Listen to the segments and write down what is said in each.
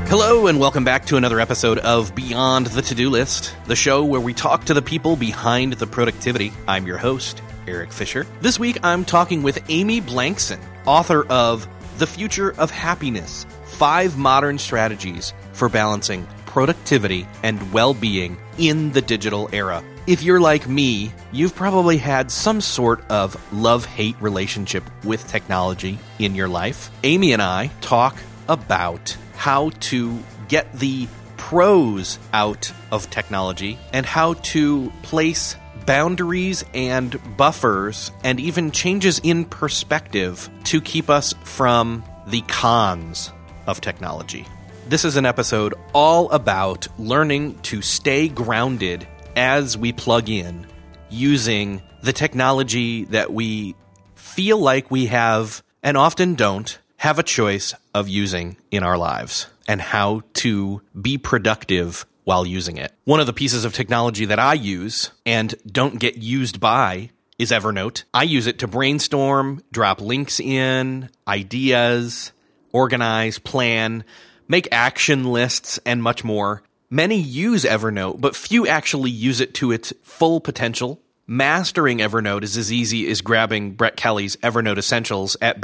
Hello and welcome back to another episode of Beyond the To-Do List, the show where we talk to the people behind the productivity. I'm your host, Eric Fisher. This week I'm talking with Amy Blankson, author of The Future of Happiness, 5 Modern Strategies for Balancing Productivity and Well-Being in the Digital Era. If you're like me, you've probably had some sort of love-hate relationship with technology in your life. Amy and I talk about how to get the pros out of technology and how to place boundaries and buffers and even changes in perspective to keep us from the cons of technology. This is an episode all about learning to stay grounded as we plug in using the technology that we feel like we have and often don't have a choice of using in our lives, and how to be productive while using it. One of the pieces of technology that I use and don't get used by is Evernote. I use it to brainstorm, drop links in, ideas, organize, plan, make action lists, and much more. Many use Evernote, but few actually use it to its full potential. Mastering Evernote is as easy as grabbing Brett Kelly's Evernote Essentials at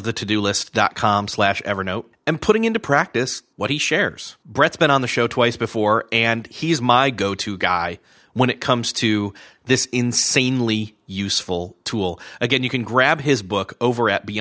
beyondthetodolist.com/Evernote and putting into practice what he shares. Brett's been on the show twice before, and he's my go-to guy when it comes to this insanely useful tool. Again, you can grab his book over at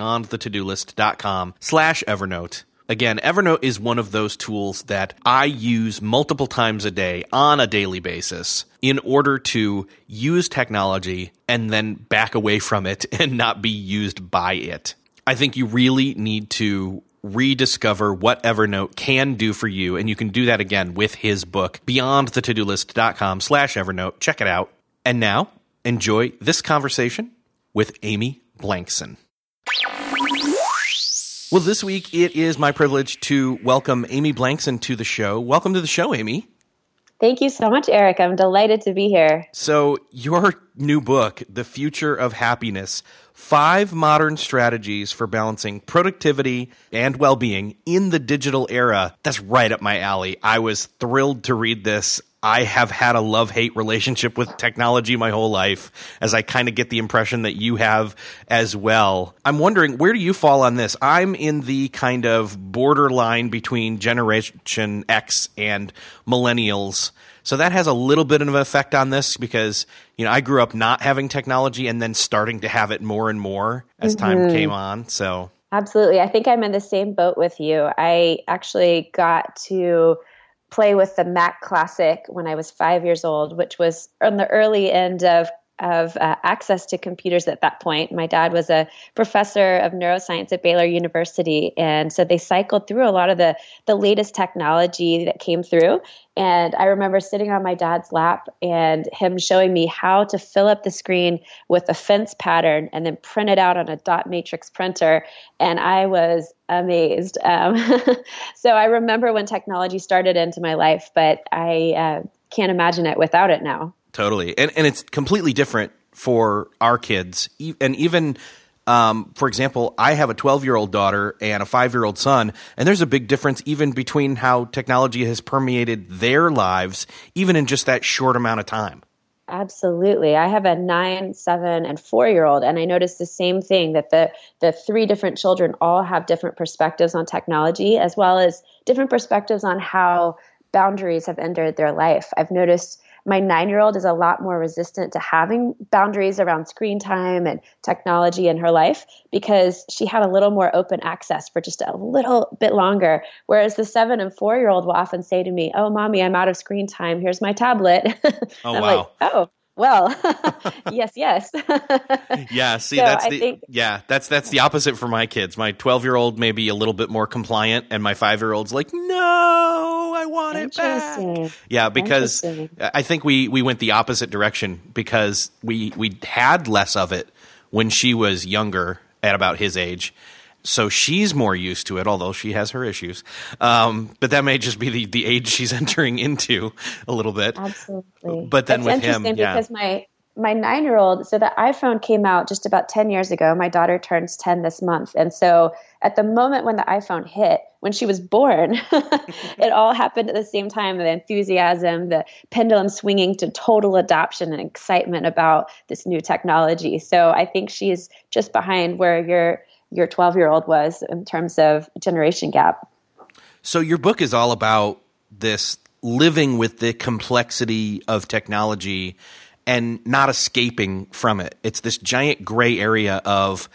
beyondthetodolist.com/Evernote. Again, Evernote is one of those tools that I use multiple times a day on a daily basis in order to use technology and then back away from it and not be used by it. I think you really need to rediscover what Evernote can do for you, and you can do that again with his book, beyondthetodolist.com/Evernote. Check it out. And now, enjoy this conversation with Amy Blankson. Well, this week it is my privilege to welcome Amy Blankson to the show. Welcome to the show, Amy. Thank you so much, Eric. I'm delighted to be here. So your new book, The Future of Happiness, 5 Modern Strategies for Balancing Productivity and Well-Being in the Digital Era. That's right up my alley. I was thrilled to read this. I have had a love-hate relationship with technology my whole life, as I kind of get the impression that you have as well. I'm wondering, where do you fall on this? I'm in the kind of borderline between Generation X and millennials. So that has a little bit of an effect on this because, you know, I grew up not having technology and then starting to have it more and more as time came on. So absolutely. I think I'm in the same boat with you. I actually got to play with the Mac Classic when I was 5 years old, which was on the early end of access to computers at that point. My dad was a professor of neuroscience at Baylor University, and so they cycled through a lot of the latest technology that came through. And I remember sitting on my dad's lap and him showing me how to fill up the screen with a fence pattern and then print it out on a dot matrix printer. And I was amazed. So I remember when technology started into my life, but I can't imagine it without it now. Totally. And it's completely different for our kids. And even, for example, I have a 12-year-old daughter and a 5-year-old son, and there's a big difference even between how technology has permeated their lives, even in just that short amount of time. Absolutely. I have a 9, 7, and 4-year-old, and I noticed the same thing, that the 3 different children all have different perspectives on technology, as well as different perspectives on how boundaries have entered their life. I've noticed my 9-year-old is a lot more resistant to having boundaries around screen time and technology in her life because she had a little more open access for just a little bit longer. Whereas the 7 and 4-year-old will often say to me, "Oh, mommy, I'm out of screen time. Here's my tablet." Oh, I'm wow. like, "Oh, well, yes." Yeah, see, So that's that's the opposite for my kids. My 12-year-old may be a little bit more compliant, and my 5-year-old's like, "No, I want it back." Yeah, because I think we went the opposite direction because we had less of it when she was younger, at about his age. So she's more used to it, although she has her issues. But that may just be the age she's entering into a little bit. Absolutely. But then That's with him, interesting because my 9-year-old, so the iPhone came out just about 10 years ago. My daughter turns 10 this month. And so at the moment when the iPhone hit, when she was born, it all happened at the same time, the enthusiasm, the pendulum swinging to total adoption and excitement about this new technology. So I think she's just behind where your 12-year-old was in terms of generation gap. So your book is all about this living with the complexity of technology and not escaping from it. It's this giant gray area of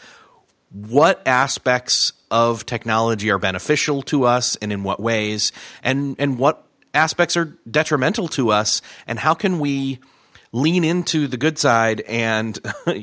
what aspects of technology are beneficial to us and in what ways, and what aspects are detrimental to us, and how can we lean into the good side and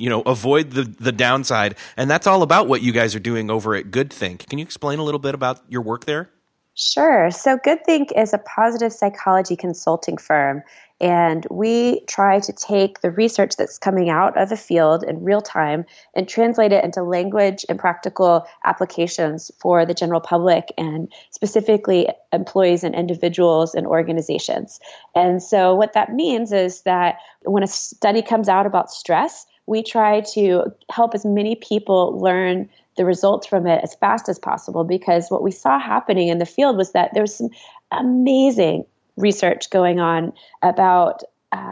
avoid the downside. And that's all about what you guys are doing over at GoodThink. Can you explain a little bit about your work there? Sure. So GoodThink is a positive psychology consulting firm, and we try to take the research that's coming out of the field in real time and translate it into language and practical applications for the general public, and specifically employees and individuals and organizations. And so what that means is that when a study comes out about stress, we try to help as many people learn the results from it as fast as possible, because what we saw happening in the field was that there was some amazing research going on about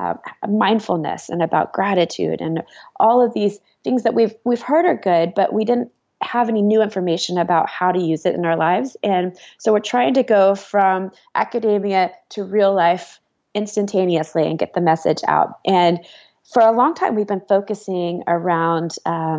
mindfulness and about gratitude and all of these things that we've heard are good, but we didn't have any new information about how to use it in our lives. And so we're trying to go from academia to real life instantaneously and get the message out. And for a long time, we've been focusing around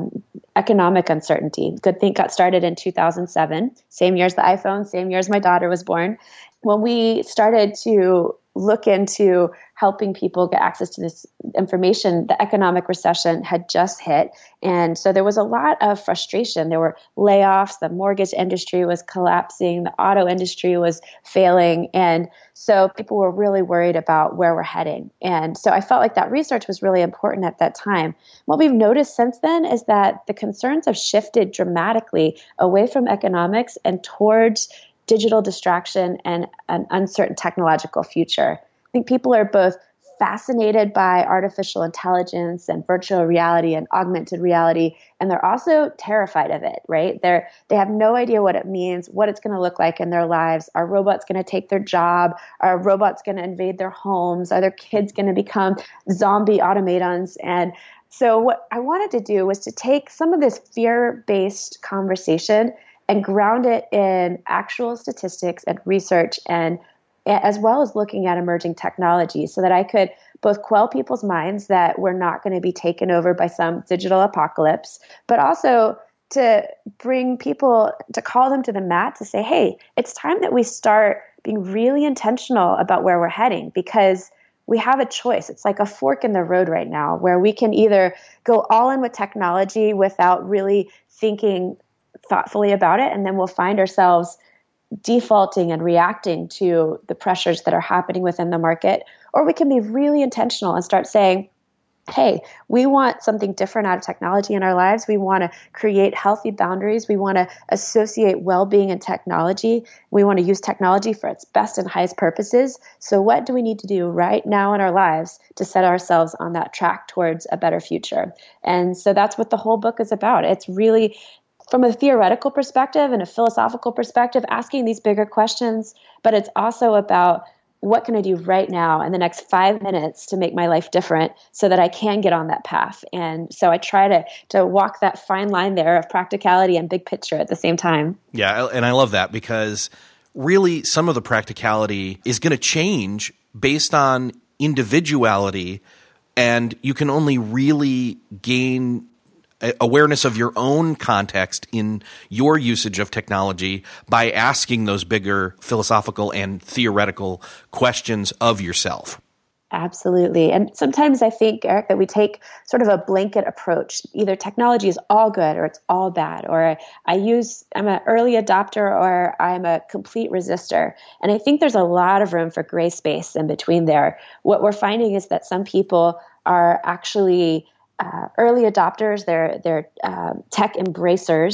economic uncertainty. GoodThink got started in 2007, same year as the iPhone, same year as my daughter was born. When we started to look into helping people get access to this information, the economic recession had just hit. And so there was a lot of frustration. There were layoffs. The mortgage industry was collapsing. The auto industry was failing. And so people were really worried about where we're heading. And so I felt like that research was really important at that time. What we've noticed since then is that the concerns have shifted dramatically away from economics and towards digital distraction and an uncertain technological future. I think people are both fascinated by artificial intelligence and virtual reality and augmented reality, and they're also terrified of it, right? They have no idea what it means, what it's going to look like in their lives. Are robots going to take their job? Are robots going to invade their homes? Are their kids going to become zombie automatons? And so what I wanted to do was to take some of this fear-based conversation and ground it in actual statistics and research, and as well as looking at emerging technology, so that I could both quell people's minds that we're not going to be taken over by some digital apocalypse, but also to bring people, to call them to the mat to say, hey, it's time that we start being really intentional about where we're heading, because we have a choice. It's like a fork in the road right now, where we can either go all in with technology without really thinking thoughtfully about it, and then we'll find ourselves defaulting and reacting to the pressures that are happening within the market. Or we can be really intentional and start saying, hey, we want something different out of technology in our lives. We want to create healthy boundaries. We want to associate well-being and technology. We want to use technology for its best and highest purposes. So what do we need to do right now in our lives to set ourselves on that track towards a better future? And so that's what the whole book is about. It's really, from a theoretical perspective and a philosophical perspective, asking these bigger questions, but it's also about what can I do right now in the next 5 minutes to make my life different so that I can get on that path. And so I try to walk that fine line there of practicality and big picture at the same time. Yeah, and I love that, because really some of the practicality is going to change based on individuality, and you can only really gain awareness of your own context in your usage of technology by asking those bigger philosophical and theoretical questions of yourself. Absolutely. And sometimes I think, Eric, that we take sort of a blanket approach. Either technology is all good or it's all bad, or I'm an early adopter or I'm a complete resistor. And I think there's a lot of room for gray space in between there. What we're finding is that some people are actually early adopters, they're tech embracers,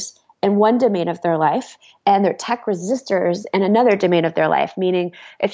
in one domain of their life and they're tech resistors in another domain of their life. Meaning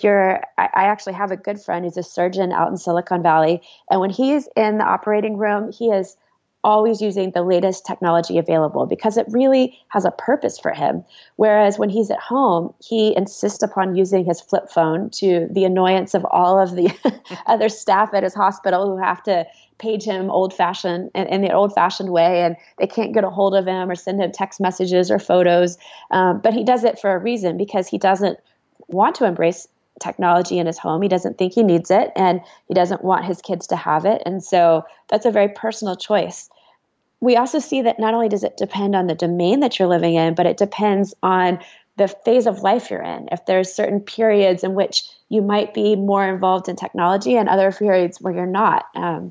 I actually have a good friend who's a surgeon out in Silicon Valley. And when he's in the operating room, he is always using the latest technology available because it really has a purpose for him. Whereas when he's at home, he insists upon using his flip phone to the annoyance of all of the other staff at his hospital who have to page him old-fashioned in the old-fashioned way, and they can't get a hold of him or send him text messages or photos. But he does it for a reason, because he doesn't want to embrace technology in his home. He doesn't think he needs it, and he doesn't want his kids to have it. And so that's a very personal choice. We also see that not only does it depend on the domain that you're living in, but it depends on the phase of life you're in. If there's certain periods in which you might be more involved in technology and other periods where you're not.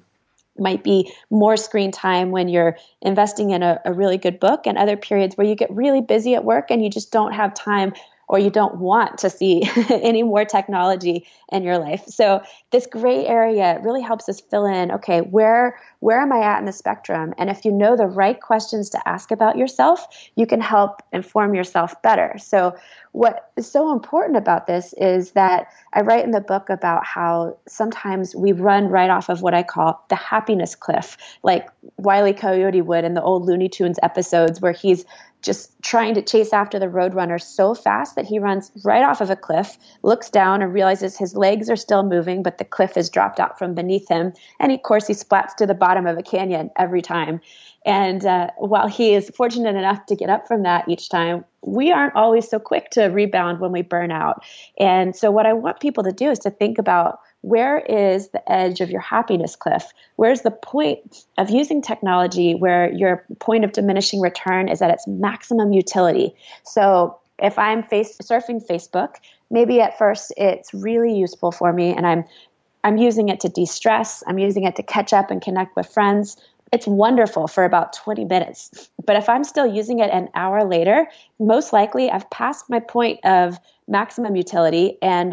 Might be more screen time when you're investing in a really good book, and other periods where you get really busy at work and you just don't have time, or you don't want to see any more technology in your life. So this gray area really helps us fill in, okay, where am I at in the spectrum? And if you know the right questions to ask about yourself, you can help inform yourself better. So what is so important about this is that I write in the book about how sometimes we run right off of what I call the happiness cliff, like Wile E. Coyote would in the old Looney Tunes episodes, where he's just trying to chase after the roadrunner so fast that he runs right off of a cliff, looks down and realizes his legs are still moving, but the cliff has dropped out from beneath him. And of course, he splats to the bottom of a canyon every time. And while he is fortunate enough to get up from that each time, we aren't always so quick to rebound when we burn out. And so what I want people to do is to think about, where is the edge of your happiness cliff? Where's the point of using technology where your point of diminishing return is at its maximum utility? So if I'm surfing Facebook, maybe at first it's really useful for me, and I'm using it to de-stress. I'm using it to catch up and connect with friends. It's wonderful for about 20 minutes. But if I'm still using it an hour later, most likely I've passed my point of maximum utility, and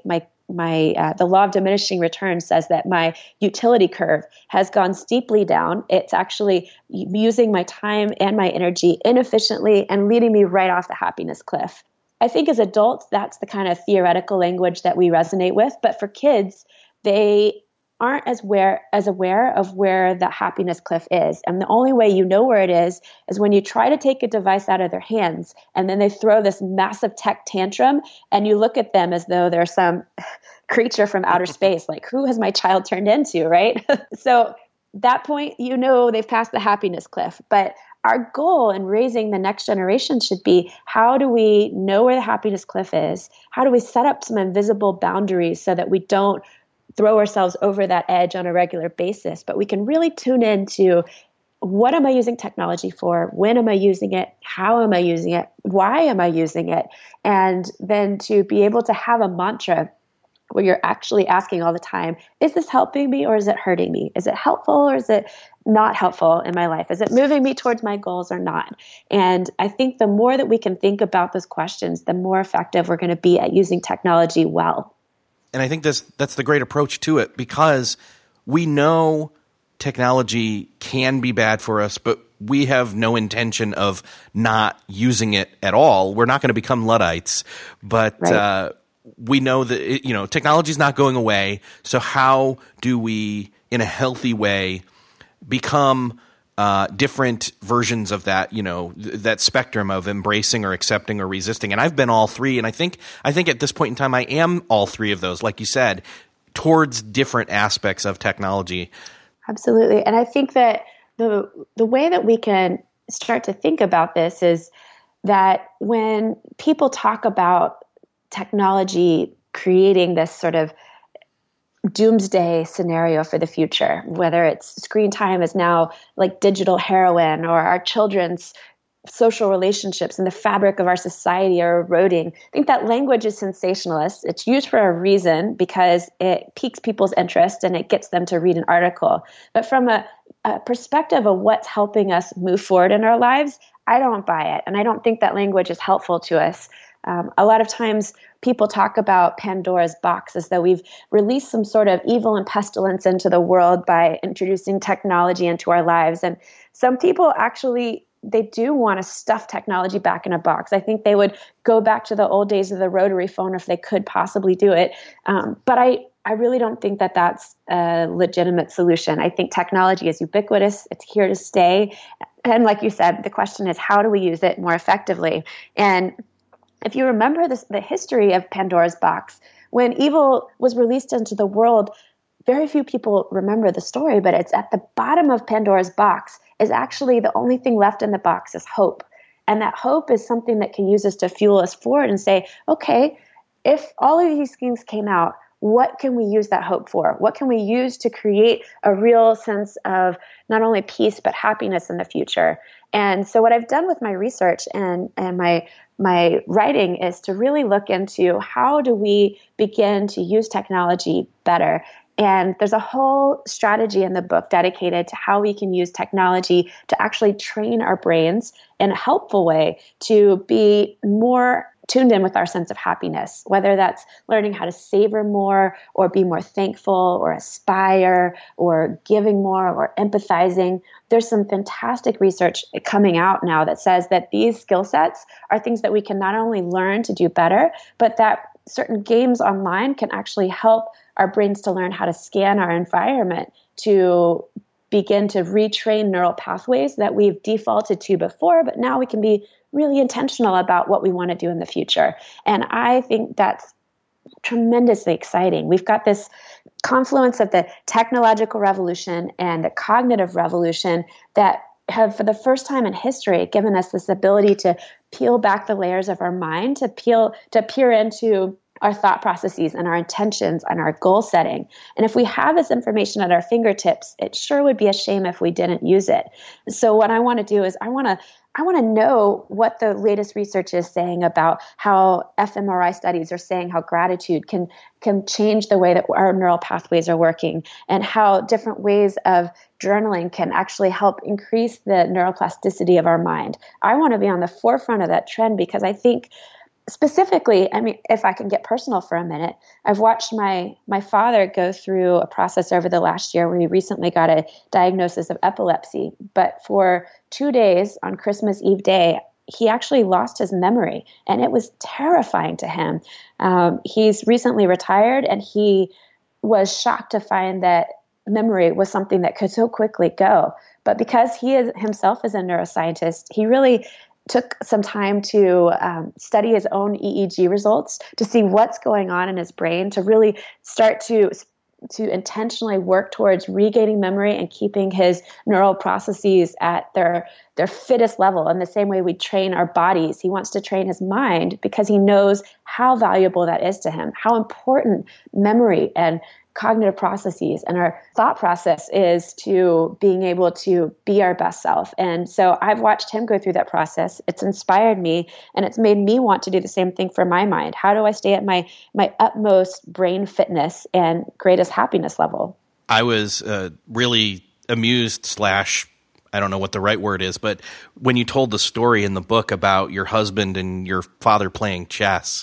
the law of diminishing return says that my utility curve has gone steeply down. It's actually using my time and my energy inefficiently and leading me right off the happiness cliff. I think as adults, that's the kind of theoretical language that we resonate with. But for kids, they aren't as aware of where the happiness cliff is. And the only way you know where it is when you try to take a device out of their hands, and then they throw this massive tech tantrum, and you look at them as though they're some creature from outer space. Like, who has my child turned into, right? So that point, you know they've passed the happiness cliff. But our goal in raising the next generation should be, how do we know where the happiness cliff is? How do we set up some invisible boundaries so that we don't throw ourselves over that edge on a regular basis, but we can really tune into, what am I using technology for? When am I using it? How am I using it? Why am I using it? And then to be able to have a mantra where you're actually asking all the time, is this helping me or is it hurting me? Is it helpful or is it not helpful in my life? Is it moving me towards my goals or not? And I think the more that we can think about those questions, the more effective we're going to be at using technology well. And I think that's the great approach to it, because we know technology can be bad for us, but we have no intention of not using it at all. We're not going to become Luddites, but right. We know that technology is not going away. So how do we, in a healthy way, become different versions of that, that spectrum of embracing or accepting or resisting? And I've been all three. And I think at this point in time, I am all three of those, like you said, towards different aspects of technology. Absolutely. And I think that the way that we can start to think about this is that when people talk about technology creating this sort of doomsday scenario for the future, whether it's screen time is now like digital heroin, or our children's social relationships and the fabric of our society are eroding. I think that language is sensationalist. It's used for a reason, because it piques people's interest and it gets them to read an article. But from a perspective of what's helping us move forward in our lives, I don't buy it. And I don't think that language is helpful to us. A lot of times people talk about Pandora's box as though we've released some sort of evil and pestilence into the world by introducing technology into our lives. And some people actually they do want to stuff technology back in a box. I think they would go back to the old days of the rotary phone if they could possibly do it. But I really don't think that that's a legitimate solution. I think technology is ubiquitous. It's here to stay. And like you said, the question is, how do we use it more effectively? And if you remember the history of Pandora's box, when evil was released into the world, very few people remember the story, but it's at the bottom of Pandora's box is actually the only thing left in the box is hope. And that hope is something that can use us to fuel us forward and say, okay, if all of these things came out, what can we use that hope for? What can we use to create a real sense of not only peace, but happiness in the future? And so what I've done with my research and my writing is to really look into how do we begin to use technology better. And there's a whole strategy in the book dedicated to how we can use technology to actually train our brains in a helpful way to be more tuned in with our sense of happiness, whether that's learning how to savor more or be more thankful or aspire or giving more or empathizing. There's some fantastic research coming out now that says that these skill sets are things that we can not only learn to do better, but that certain games online can actually help our brains to learn how to scan our environment to begin to retrain neural pathways that we've defaulted to before, but now we can be really intentional about what we want to do in the future. And I think that's tremendously exciting. We've got this confluence of the technological revolution and the cognitive revolution that have, for the first time in history, given us this ability to peel back the layers of our mind, to peer into our thought processes and our intentions and our goal setting. And if we have this information at our fingertips, it sure would be a shame if we didn't use it. So what I want to do is I want to know what the latest research is saying about how fMRI studies are saying how gratitude can change the way that our neural pathways are working, and how different ways of journaling can actually help increase the neuroplasticity of our mind. I want to be on the forefront of that trend because I think specifically, I mean, if I can get personal for a minute, I've watched my father go through a process over the last year where he recently got a diagnosis of epilepsy. But for 2 days on Christmas Eve day, he actually lost his memory, and it was terrifying to him. He's recently retired, and he was shocked to find that memory was something that could so quickly go. But because he himself is a neuroscientist, he really took some time to study his own EEG results to see what's going on in his brain, to really start to intentionally work towards regaining memory and keeping his neural processes at their fittest level. In the same way we train our bodies, he wants to train his mind because he knows how valuable that is to him, how important memory and cognitive processes and our thought process is to being able to be our best self. And so I've watched him go through that process. It's inspired me, and it's made me want to do the same thing for my mind. How do I stay at my utmost brain fitness and greatest happiness level? I was really amused / I don't know what the right word is, but when you told the story in the book about your husband and your father playing chess.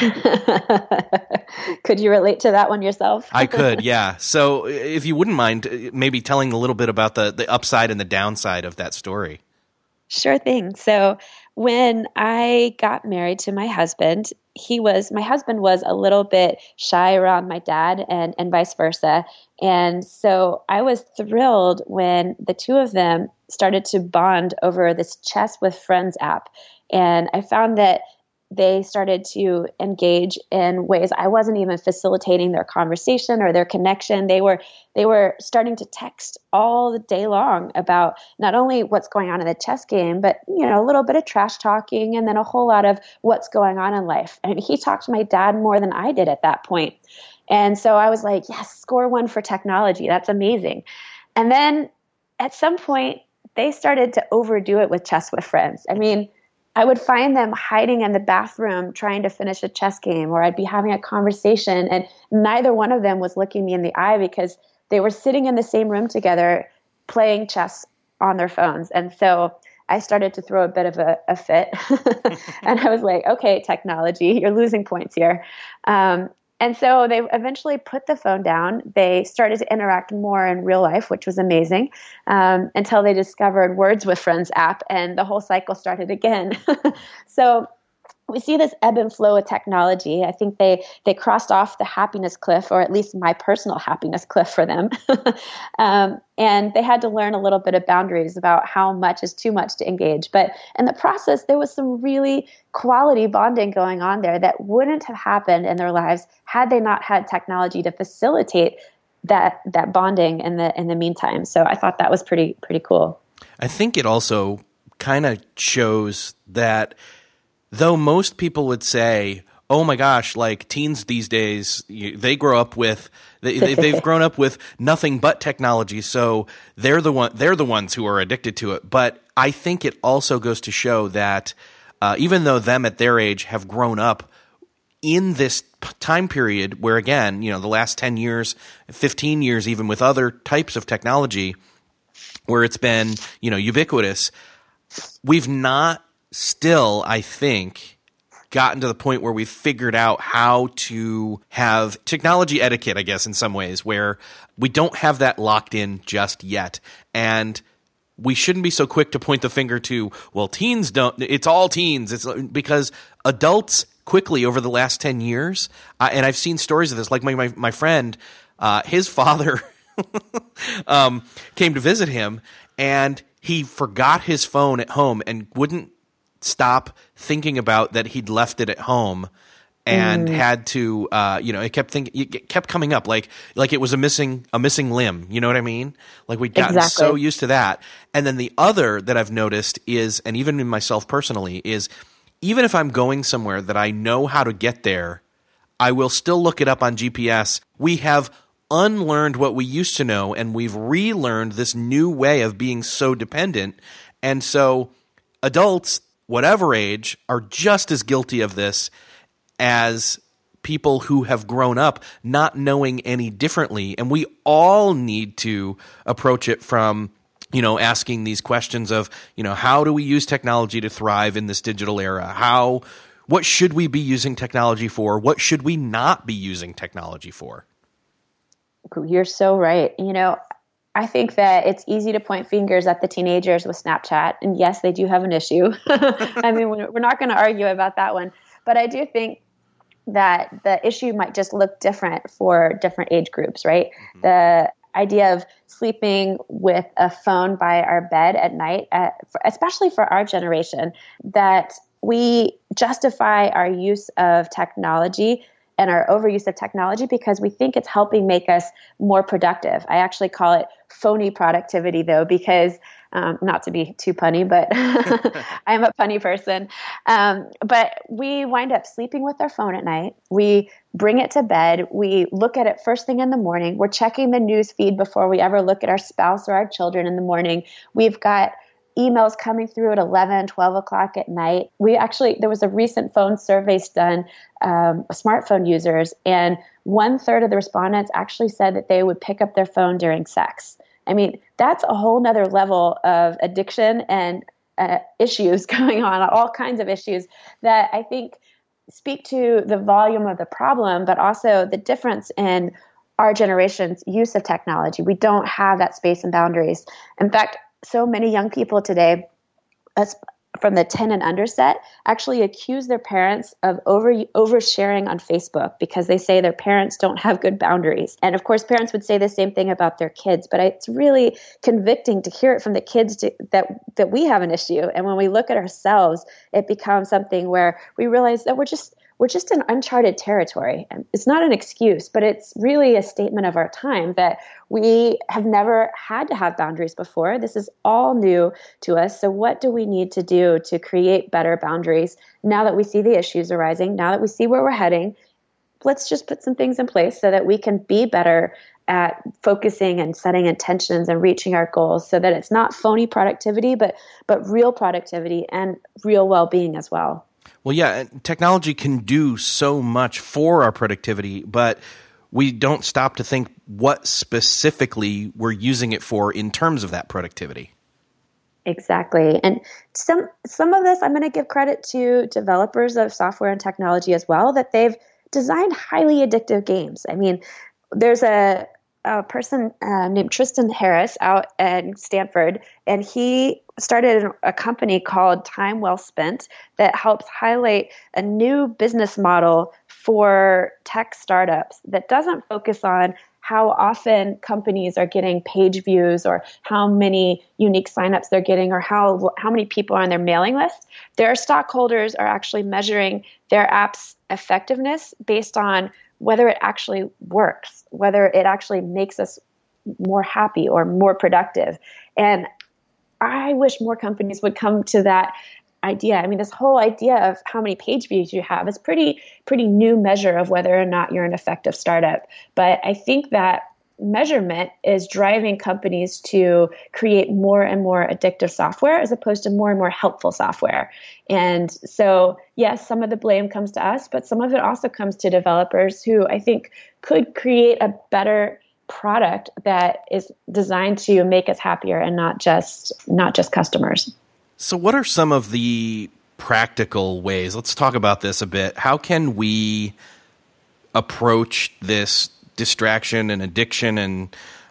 Could you relate to that one yourself? I could, yeah. So if you wouldn't mind maybe telling a little bit about the upside and the downside of that story. Sure thing. So when I got married to my husband, my husband was a little bit shy around my dad and vice versa. And so I was thrilled when the two of them started to bond over this Chess with Friends app. And I found that they started to engage in ways I wasn't even facilitating their conversation or their connection. They were starting to text all the day long about not only what's going on in the chess game, but a little bit of trash talking and then a whole lot of what's going on in life. And he talked to my dad more than I did at that point. And so I was like, yes, score one for technology. That's amazing. And then at some point, they started to overdo it with Chess with Friends. I mean, I would find them hiding in the bathroom trying to finish a chess game, or I'd be having a conversation and neither one of them was looking me in the eye because they were sitting in the same room together playing chess on their phones. And so I started to throw a bit of a fit and I was like, okay, technology, you're losing points here. And so they eventually put the phone down. They started to interact more in real life, which was amazing, until they discovered Words with Friends app, and the whole cycle started again. So we see this ebb and flow of technology. I think they crossed off the happiness cliff, or at least my personal happiness cliff for them. And they had to learn a little bit of boundaries about how much is too much to engage. But in the process, there was some really quality bonding going on there that wouldn't have happened in their lives had they not had technology to facilitate that bonding in the meantime. So I thought that was pretty cool. I think it also kind of shows that though most people would say, oh my gosh, like teens these days, they've grown up with nothing but technology, so they're the ones who are addicted to it. But I think it also goes to show that even though them at their age have grown up in this time period where, again, the last 10 years, 15 years, even with other types of technology where it's been, ubiquitous, we've not still, I think, gotten to the point where we've figured out how to have technology etiquette, I guess, in some ways, where we don't have that locked in just yet. And we shouldn't be so quick to point the finger to, well, teens don't, it's all teens. It's because adults quickly over the last 10 years, and I've seen stories of this, like my friend, his father came to visit him, and he forgot his phone at home and wouldn't stop thinking about that he'd left it at home, and had to it kept coming up like it was a missing limb, you know what I mean? Like we'd gotten so used to that. And then the other that I've noticed is, and even in myself personally, is even if I'm going somewhere that I know how to get there, I will still look it up on GPS. We have unlearned what we used to know, and we've relearned this new way of being so dependent. And so adults, whatever age, are just as guilty of this as people who have grown up not knowing any differently. And we all need to approach it from, asking these questions of, how do we use technology to thrive in this digital era? What should we be using technology for? What should we not be using technology for? You're so right. I think that it's easy to point fingers at the teenagers with Snapchat. And yes, they do have an issue. I mean, we're not going to argue about that one. But I do think that the issue might just look different for different age groups, right? Mm-hmm. The idea of sleeping with a phone by our bed at night, especially for our generation, that we justify our use of technology and our overuse of technology because we think it's helping make us more productive. I actually call it phony productivity, though, because not to be too punny, but I'm a punny person. But we wind up sleeping with our phone at night. We bring it to bed. We look at it first thing in the morning. We're checking the news feed before we ever look at our spouse or our children in the morning. We've got emails coming through at 11, 12 o'clock at night. There was a recent phone surveys done, smartphone users, and 1/3 of the respondents actually said that they would pick up their phone during sex. I mean, that's a whole nother level of addiction and issues going on, all kinds of issues that I think speak to the volume of the problem, but also the difference in our generation's use of technology. We don't have that space and boundaries. In fact, so many young people today, from the 10 and under set, actually accuse their parents of oversharing on Facebook because they say their parents don't have good boundaries. And of course, parents would say the same thing about their kids, but it's really convicting to hear it from the kids that we have an issue. And when we look at ourselves, it becomes something where we realize that we're just in uncharted territory. And it's not an excuse, but it's really a statement of our time that we have never had to have boundaries before. This is all new to us. So what do we need to do to create better boundaries now that we see the issues arising, now that we see where we're heading? Let's just put some things in place so that we can be better at focusing and setting intentions and reaching our goals so that it's not phony productivity, but real productivity and real well-being as well. Well, yeah, technology can do so much for our productivity, but we don't stop to think what specifically we're using it for in terms of that productivity. Exactly. And some of this, I'm going to give credit to developers of software and technology as well, that they've designed highly addictive games. I mean, there's a person named Tristan Harris out at Stanford, and he started a company called Time Well Spent that helps highlight a new business model for tech startups that doesn't focus on how often companies are getting page views or how many unique signups they're getting or how many people are on their mailing list. Their stockholders are actually measuring their app's effectiveness based on whether it actually works, whether it actually makes us more happy or more productive. And I wish more companies would come to that idea. I mean, this whole idea of how many page views you have is pretty new measure of whether or not you're an effective startup. But I think that measurement is driving companies to create more and more addictive software as opposed to more and more helpful software. And so, yes, some of the blame comes to us, but some of it also comes to developers who I think could create a better product that is designed to make us happier and not just customers. So what are some of the practical ways? Let's talk about this a bit. How can we approach this distraction and addiction and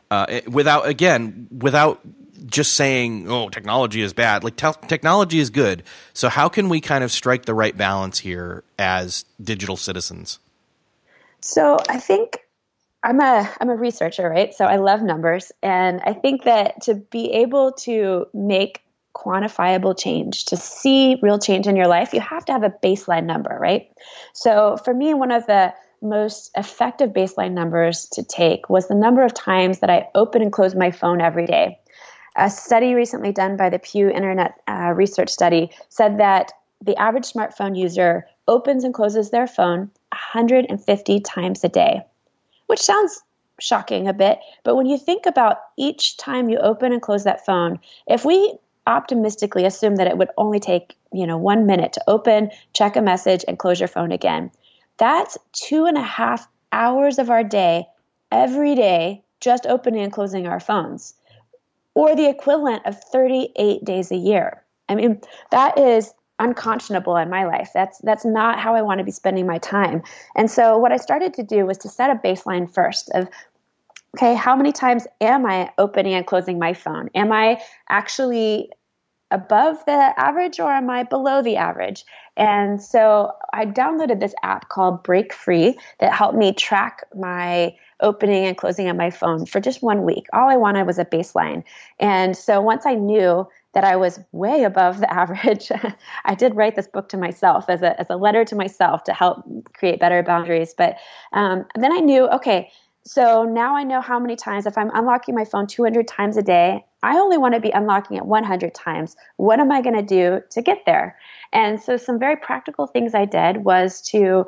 without just saying, oh, technology is bad? Like technology is good. So how can we kind of strike the right balance here as digital citizens? So I think I'm a researcher, right? So I love numbers. And I think that to be able to make quantifiable change, to see real change in your life, you have to have a baseline number, right? So for me, one of the most effective baseline numbers to take was the number of times that I open and close my phone every day. A study recently done by the Pew Internet Research Study said that the average smartphone user opens and closes their phone 150 times a day, which sounds shocking a bit, but when you think about each time you open and close that phone, if we optimistically assume that it would only take 1 minute to open, check a message, and close your phone again, that's 2.5 hours of our day every day just opening and closing our phones, or the equivalent of 38 days a year. I mean, that is unconscionable in my life. That's not how I want to be spending my time. And so what I started to do was to set a baseline first of, okay, how many times am I opening and closing my phone? Am I actually above the average or am I below the average? And so I downloaded this app called Break Free that helped me track my opening and closing on my phone for just 1 week. All I wanted was a baseline. And so once I knew that I was way above the average, I did write this book to myself as a letter to myself to help create better boundaries. But then I knew, okay, so now I know how many times, if I'm unlocking my phone 200 times a day, I only want to be unlocking it 100 times. What am I going to do to get there? And so some very practical things I did was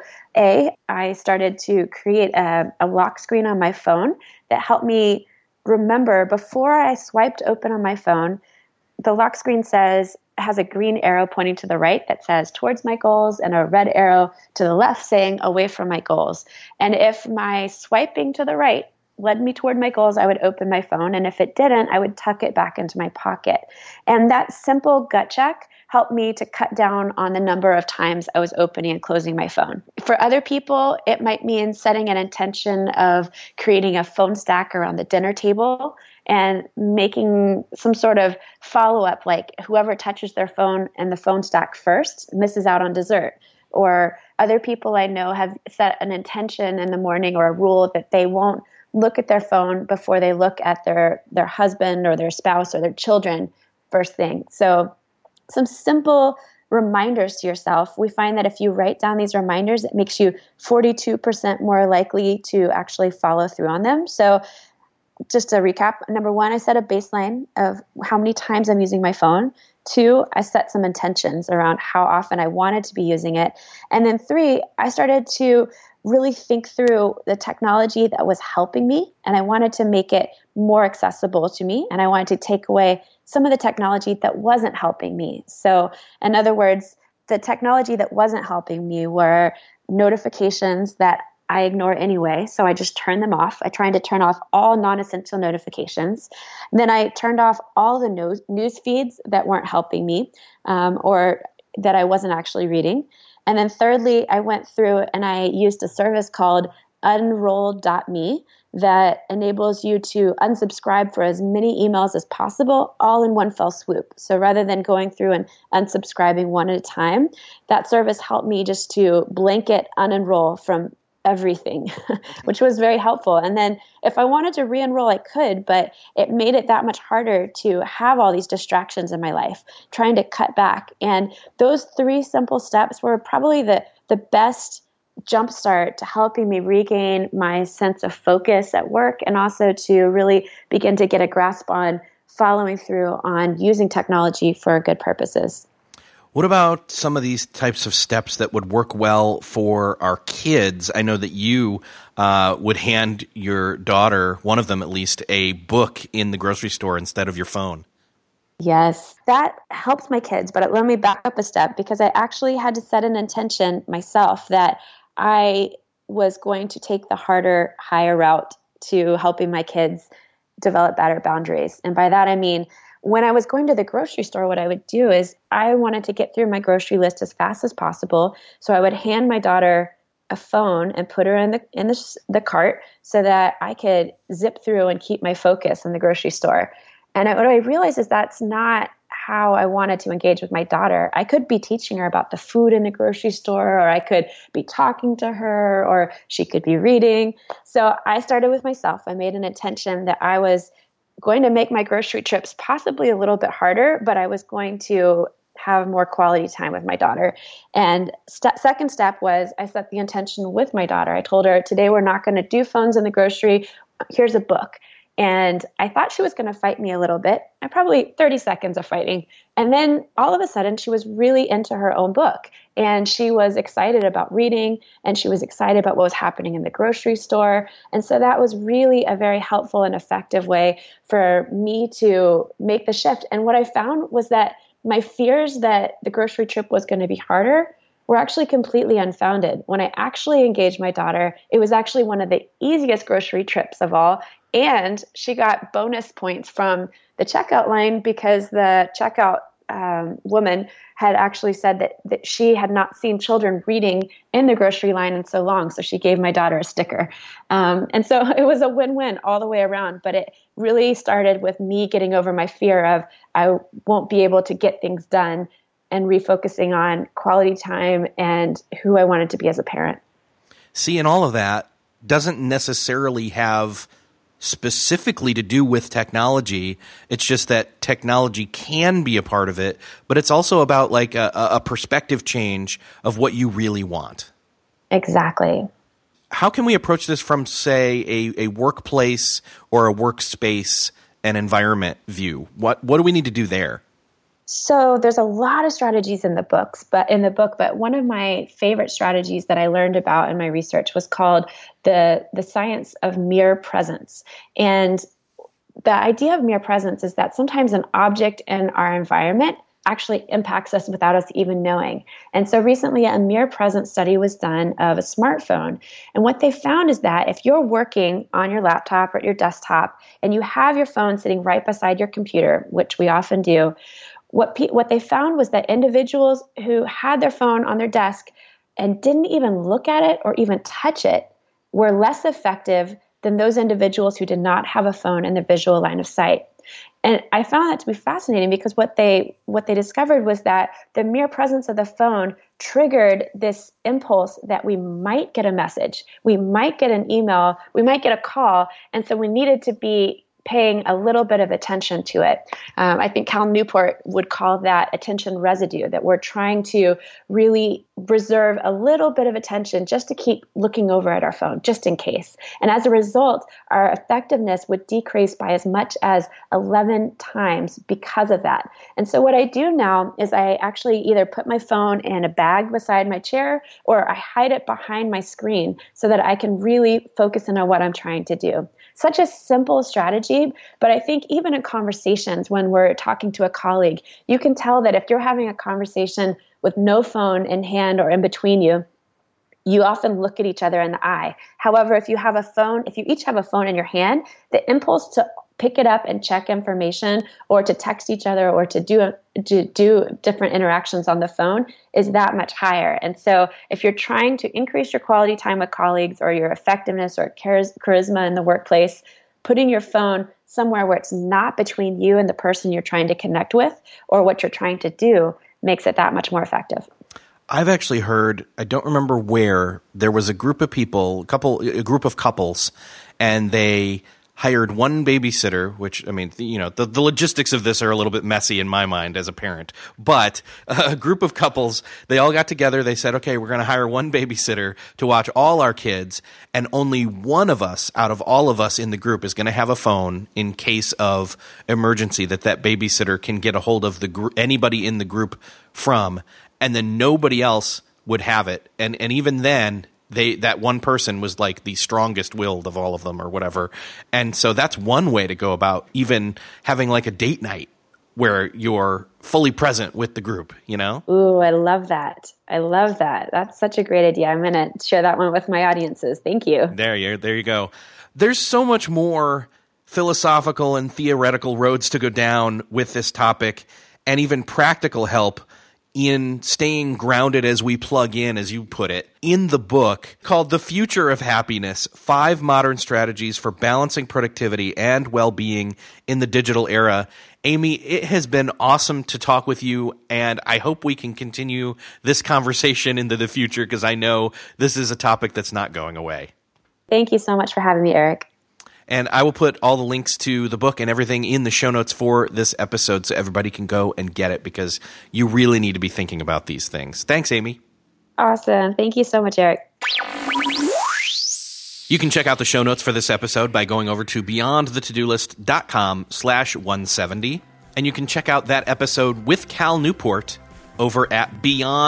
I started to create a lock screen on my phone that helped me remember before I swiped open on my phone, the lock screen has a green arrow pointing to the right that says towards my goals and a red arrow to the left saying away from my goals. And if my swiping to the right led me toward my goals, I would open my phone. And if it didn't, I would tuck it back into my pocket. And that simple gut check helped me to cut down on the number of times I was opening and closing my phone. For other people, it might mean setting an intention of creating a phone stack around the dinner table and making some sort of follow-up, like whoever touches their phone and the phone stack first misses out on dessert. Or other people I know have set an intention in the morning or a rule that they won't look at their phone before they look at their husband or their spouse or their children first thing. So some simple reminders to yourself. We find that if you write down these reminders, it makes you 42% more likely to actually follow through on them. So just to recap, number one, I set a baseline of how many times I'm using my phone. 2, I set some intentions around how often I wanted to be using it. And then 3, I started to really think through the technology that was helping me, and I wanted to make it more accessible to me, and I wanted to take away some of the technology that wasn't helping me. So in other words, the technology that wasn't helping me were notifications that I ignore anyway, so I just turned them off. I tried to turn off all non-essential notifications. And then I turned off all the news feeds that weren't helping me or that I wasn't actually reading. And then thirdly, I went through and I used a service called unroll.me that enables you to unsubscribe for as many emails as possible, all in one fell swoop. So rather than going through and unsubscribing one at a time, that service helped me just to blanket unenroll from everything, which was very helpful. And then if I wanted to re-enroll, I could, but it made it that much harder to have all these distractions in my life, trying to cut back. And those 3 simple steps were probably the best jumpstart to helping me regain my sense of focus at work, and also to really begin to get a grasp on following through on using technology for good purposes. What about some of these types of steps that would work well for our kids? I know that you would hand your daughter, one of them at least, a book in the grocery store instead of your phone. Yes, that helps my kids. But let me back up a step, because I actually had to set an intention myself that I was going to take the harder, higher route to helping my kids develop better boundaries. And by that, I mean, when I was going to the grocery store, what I would do is I wanted to get through my grocery list as fast as possible. So I would hand my daughter a phone and put her in the cart so that I could zip through and keep my focus in the grocery store. And what I realized is that's not how I wanted to engage with my daughter. I could be teaching her about the food in the grocery store, or I could be talking to her, or she could be reading. So I started with myself. I made an intention that I was going to make my grocery trips possibly a little bit harder, but I was going to have more quality time with my daughter. And second step was I set the intention with my daughter. I told her, today we're not going to do phones in the grocery. Here's a book. And I thought she was going to fight me a little bit. I probably 30 seconds of fighting. And then all of a sudden, she was really into her own book. And she was excited about reading, and she was excited about what was happening in the grocery store. And so that was really a very helpful and effective way for me to make the shift. And what I found was that my fears that the grocery trip was going to be harder were actually completely unfounded. When I actually engaged my daughter, it was actually one of the easiest grocery trips of all. And she got bonus points from the checkout line because the checkout woman had actually said that she had not seen children reading in the grocery line in so long. So she gave my daughter a sticker. And so it was a win-win all the way around. But it really started with me getting over my fear of I won't be able to get things done, and refocusing on quality time and who I wanted to be as a parent. See, and all of that doesn't necessarily have specifically to do with technology. It's just that technology can be a part of it, but it's also about like a perspective change of what you really want. Exactly. How can we approach this from, say, a workplace or a workspace and environment view? What do we need to do there? So there's a lot of strategies in the book, but one of my favorite strategies that I learned about in my research was called the science of mere presence. And the idea of mere presence is that sometimes an object in our environment actually impacts us without us even knowing. And so recently a mere presence study was done of a smartphone. And what they found is that if you're working on your laptop or your desktop and you have your phone sitting right beside your computer, which we often do, what they found was that individuals who had their phone on their desk and didn't even look at it or even touch it were less effective than those individuals who did not have a phone in their visual line of sight. And I found that to be fascinating because what they discovered was that the mere presence of the phone triggered this impulse that we might get a message, we might get an email, we might get a call, and so we needed to be paying a little bit of attention to it. I think Cal Newport would call that attention residue, that we're trying to really reserve a little bit of attention just to keep looking over at our phone, just in case. And as a result, our effectiveness would decrease by as much as 11 times because of that. And so what I do now is I actually either put my phone in a bag beside my chair or I hide it behind my screen so that I can really focus in on what I'm trying to do. Such a simple strategy, but I think even in conversations when we're talking to a colleague, you can tell that if you're having a conversation with no phone in hand or in between you, you often look at each other in the eye. However, if you each have a phone in your hand, the impulse pick it up and check information, or to text each other, or to do different interactions on the phone is that much higher. And so if you're trying to increase your quality time with colleagues, or your effectiveness or charisma in the workplace, putting your phone somewhere where it's not between you and the person you're trying to connect with or what you're trying to do makes it that much more effective. I've actually heard, I don't remember where, there was a group of people, a group of couples, and they hired one babysitter, which, I mean, the logistics of this are a little bit messy in my mind as a parent, but a group of couples, they all got together, they said, okay, we're going to hire one babysitter to watch all our kids, and only one of us out of all of us in the group is going to have a phone in case of emergency that babysitter can get a hold of anybody in the group from, and then nobody else would have it. And even then, that one person was like the strongest willed of all of them or whatever. And so that's one way to go about even having like a date night where you're fully present with the group, Ooh, I love that. That's such a great idea. I'm going to share that one with my audiences. Thank you. There you go. There's so much more philosophical and theoretical roads to go down with this topic, and even practical help in staying grounded as we plug in, as you put it, in the book called The Future of Happiness, 5 Modern Strategies for Balancing Productivity and Well-Being in the Digital Era. Amy, it has been awesome to talk with you, and I hope we can continue this conversation into the future, because I know this is a topic that's not going away. Thank you so much for having me, Eric. And I will put all the links to the book and everything in the show notes for this episode so everybody can go and get it, because you really need to be thinking about these things. Thanks, Amy. Awesome. Thank you so much, Eric. You can check out the show notes for this episode by going over to beyondthetodolist.com/170. And you can check out that episode with Cal Newport over at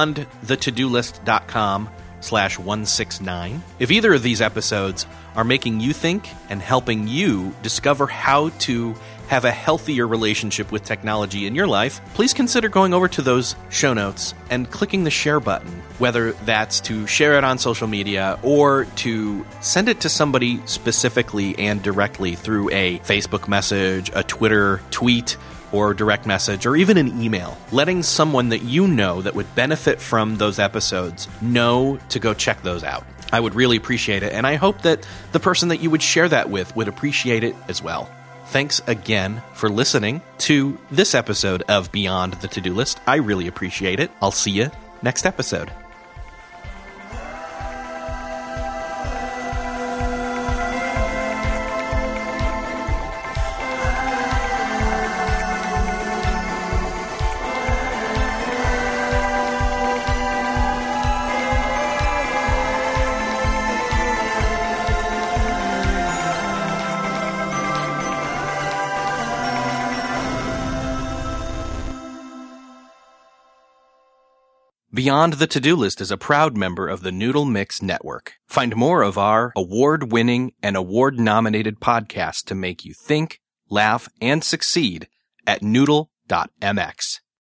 beyondthetodolist.com/169. If either of these episodes are making you think and helping you discover how to have a healthier relationship with technology in your life, please consider going over to those show notes and clicking the share button, whether that's to share it on social media or to send it to somebody specifically and directly through a Facebook message, a Twitter tweet, or direct message, or even an email, letting someone that you know that would benefit from those episodes know to go check those out. I would really appreciate it, and I hope that the person that you would share that with would appreciate it as well. Thanks again for listening to this episode of Beyond the To-Do List. I really appreciate it. I'll see you next episode. Beyond the To-Do List is a proud member of the Noodle Mix Network. Find more of our award-winning and award-nominated podcasts to make you think, laugh, and succeed at noodle.mx.